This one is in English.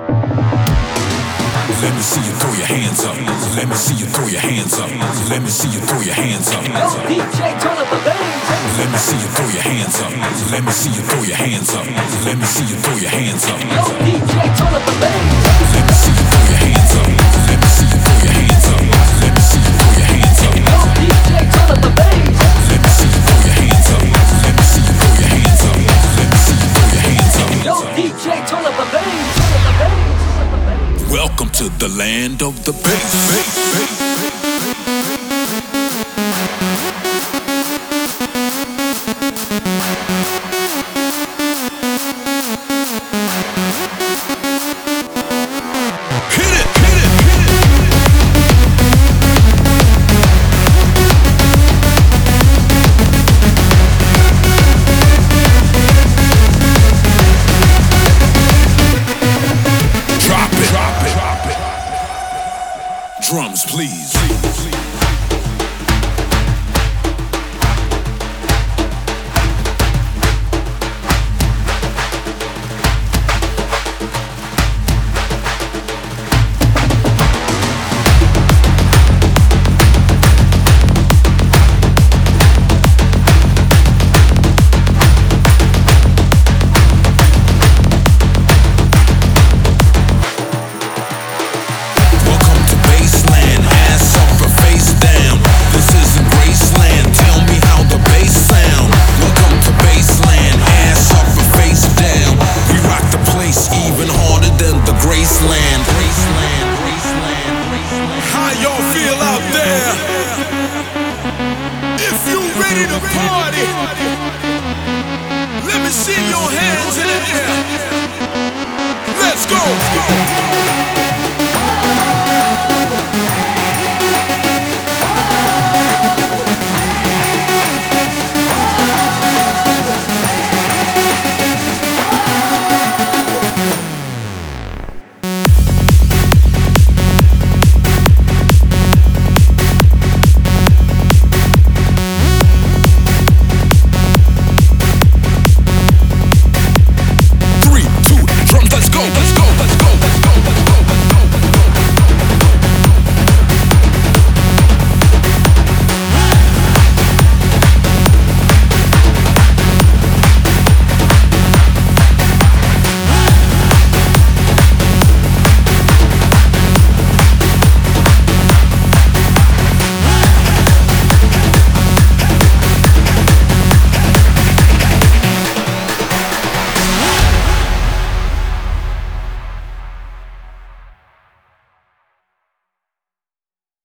Let me see you throw your hands up. Let me see you throw your hands up. Let me see you throw your hands up. Yo, DJ, turn up the bass. Let me see you throw your hands up. Let me see you throw your hands up. Let me see you throw your hands up. Yo, DJ, turn up the bass. Let me see you throw your hands up. Let me see you throw your hands up. Let me see you throw your hands up. Yo, DJ, turn up the bass. Let me see you throw your hands up. Let me see you throw your hands up. Let me see you throw your hands up. Yo, DJ, turn up the bass. Turn up the bass. Welcome to the land of the bass. Drums, please.